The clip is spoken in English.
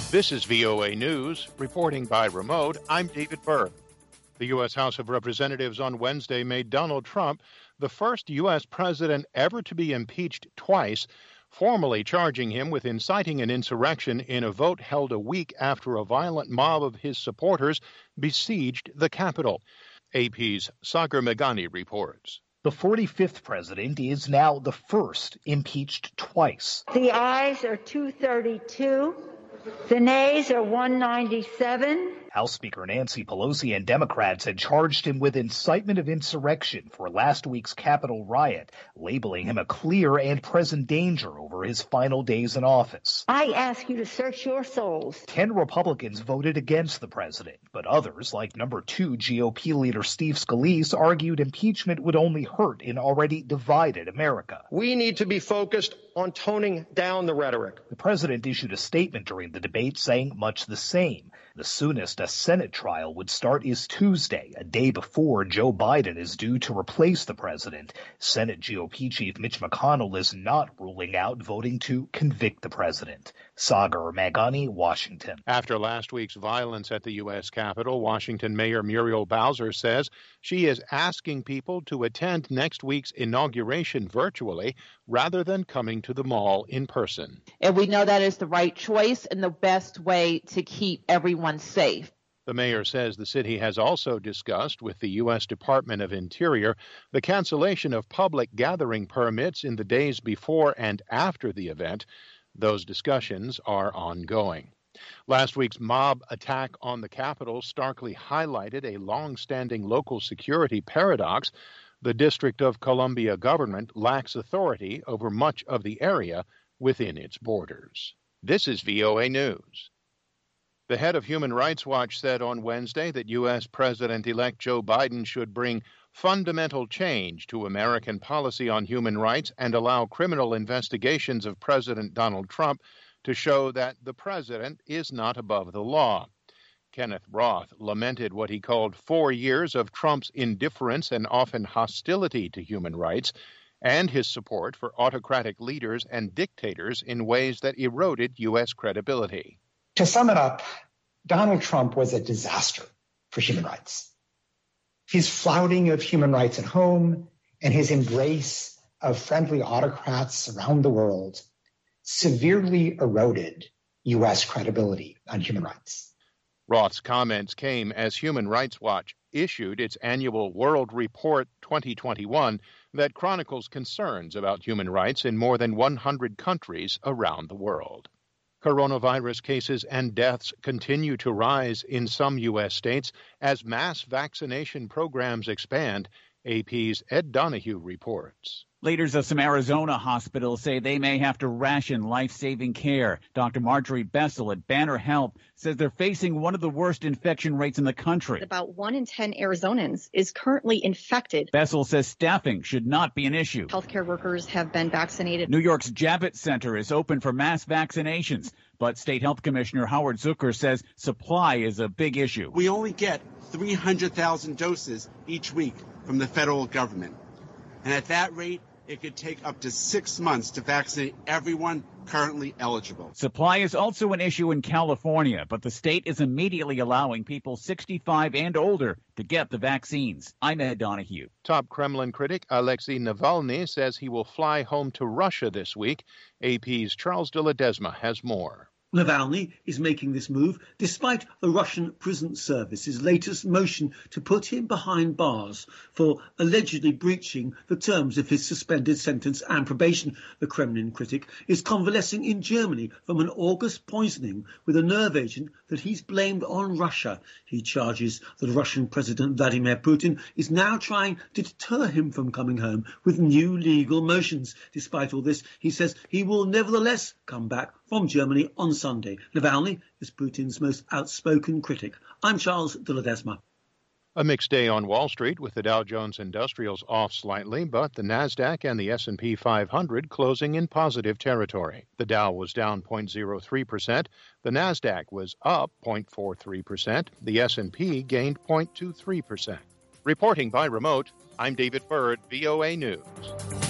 This is VOA News, reporting by remote. I'm David Byrd. The U.S. House of Representatives on Wednesday made Donald Trump the first U.S. president ever to be impeached twice, formally charging him with inciting an insurrection in a vote held a week after a violent mob of his supporters besieged the Capitol. AP's Sagar Meghani reports. The 45th president is now the first impeached twice. The ayes are 232. The nays are 197. House Speaker Nancy Pelosi and Democrats had charged him with incitement of insurrection for last week's Capitol riot, labeling him a clear and present danger over his final days in office. I ask you to search your souls. 10 Republicans voted against the president, but others, like number 2 GOP leader Steve Scalise, argued impeachment would only hurt an already divided America. We need to be focused on toning down the rhetoric. The president issued a statement during the debate saying much the same. The soonest a Senate trial would start is Tuesday, a day before Joe Biden is due to replace the president. Senate GOP Chief Mitch McConnell is not ruling out voting to convict the president. Sagar Meghani, Washington. After last week's violence at the U.S. Capitol, Washington Mayor Muriel Bowser says she is asking people to attend next week's inauguration virtually rather than coming to the mall in person. And we know that is the right choice and the best way to keep everyone safe. The mayor says the city has also discussed with the U.S. Department of Interior the cancellation of public gathering permits in the days before and after the event. Those discussions are ongoing. Last week's mob attack on the Capitol starkly highlighted a long-standing local security paradox. The District of Columbia government lacks authority over much of the area within its borders. This is VOA News. The head of Human Rights Watch said on Wednesday that U.S. President-elect Joe Biden should bring fundamental change to American policy on human rights and allow criminal investigations of President Donald Trump to show that the president is not above the law. Kenneth Roth lamented what he called 4 years of Trump's indifference and often hostility to human rights and his support for autocratic leaders and dictators in ways that eroded U.S. credibility. To sum it up, Donald Trump was a disaster for human rights. His flouting of human rights at home and his embrace of friendly autocrats around the world severely eroded U.S. credibility on human rights. Roth's comments came as Human Rights Watch issued its annual World Report 2021 that chronicles concerns about human rights in more than 100 countries around the world. Coronavirus cases and deaths continue to rise in some U.S. states as mass vaccination programs expand. AP's Ed Donahue reports. Leaders of some Arizona hospitals say they may have to ration life-saving care. Dr. Marjorie Bessel at Banner Health says they're facing one of the worst infection rates in the country. About 1 in 10 Arizonans is currently infected. Bessel says staffing should not be an issue. Healthcare workers have been vaccinated. New York's Javits Center is open for mass vaccinations, but State Health Commissioner Howard Zucker says supply is a big issue. We only get 300,000 doses each week from the federal government. And at that rate, it could take up to 6 months to vaccinate everyone currently eligible. Supply is also an issue in California, but the state is immediately allowing people 65 and older to get the vaccines. I'm Ed Donahue. Top Kremlin critic Alexei Navalny says he will fly home to Russia this week. AP's Charles de Ledesma has more. Navalny is making this move despite the Russian prison service's latest motion to put him behind bars for allegedly breaching the terms of his suspended sentence and probation. The Kremlin critic is convalescing in Germany from an August poisoning with a nerve agent that he's blamed on Russia. He charges that Russian President Vladimir Putin is now trying to deter him from coming home with new legal motions. Despite all this, he says he will nevertheless come back from Germany on Sunday. Navalny is Putin's most outspoken critic. I'm Charles de Ledesma. A mixed day on Wall Street with the Dow Jones Industrials off slightly, but the Nasdaq and the S&P 500 closing in positive territory. The Dow was down 0.03%, the Nasdaq was up 0.43%, the S&P gained 0.23%. Reporting by remote, I'm David Byrd, VOA News.